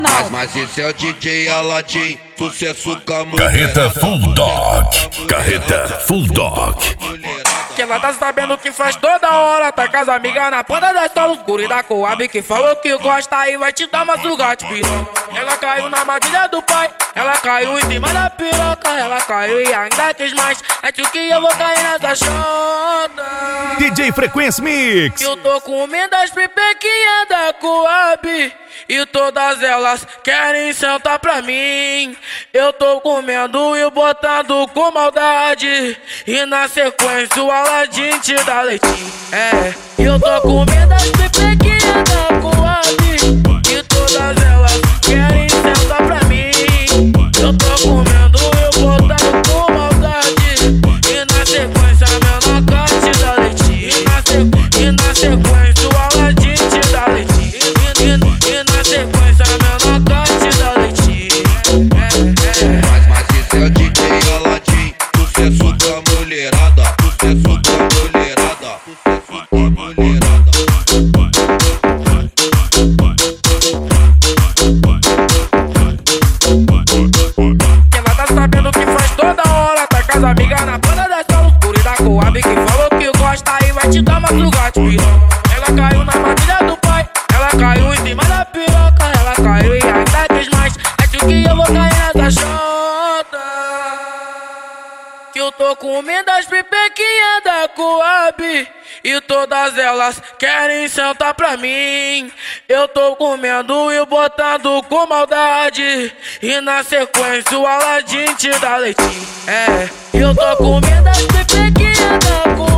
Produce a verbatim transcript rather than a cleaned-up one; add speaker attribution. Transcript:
Speaker 1: Mas, mas esse é o D J Aladim, sucesso com a mulher.
Speaker 2: Carreta Full Dog, Carreta Full Dog.
Speaker 3: Que ela tá sabendo que faz toda hora, tá com as amigas na ponta da escola, os guri da Coab que falou que gosta e vai te dar uma sugar de piroca. Ela caiu na armadilha do pai, ela caiu em cima da piroca, ela caiu e ainda quis mais, é que eu vou cair nessa chota.
Speaker 4: D J Frequência Mix.
Speaker 3: Eu tô comendo as pipequinhas da Coab e todas elas querem sentar pra mim. Eu tô comendo e botando com maldade, e na sequência o Aladim te dá leitinho. É, eu tô comendo as pipequinhas da Coab e todas elas querem sentar pra mim. Eu tô comendo e botando com maldade, e na sequência meu nocá te dá leitinho. E na, se, e na sequência o Aladim te dá leitinho. E, e, e na sequência meu nocá te dá leitinho. É, é.
Speaker 1: Mas, mas esse é o D J Aladim, sucesso com a mulherada, sucesso com a mulherada, sucesso com a mulherada.
Speaker 3: Que ela tá sabendo que faz toda hora, tá com as amigas na banda da escola, os guri da Coab que falou que gosta e vai te dar uma sugar de piroca. Ela caiu na armadilha do pai, ela caiu em cima da piroca, ela caiu e ainda quis mais, é que eu vou cair nessa chota. Que eu tô comendo as pipequinhas da Coab e todas elas querem sentar pra mim. Eu tô comendo e botando com maldade, e na sequência o Aladim te dá leitinho. É, eu tô comendo as pipequinhas da Coab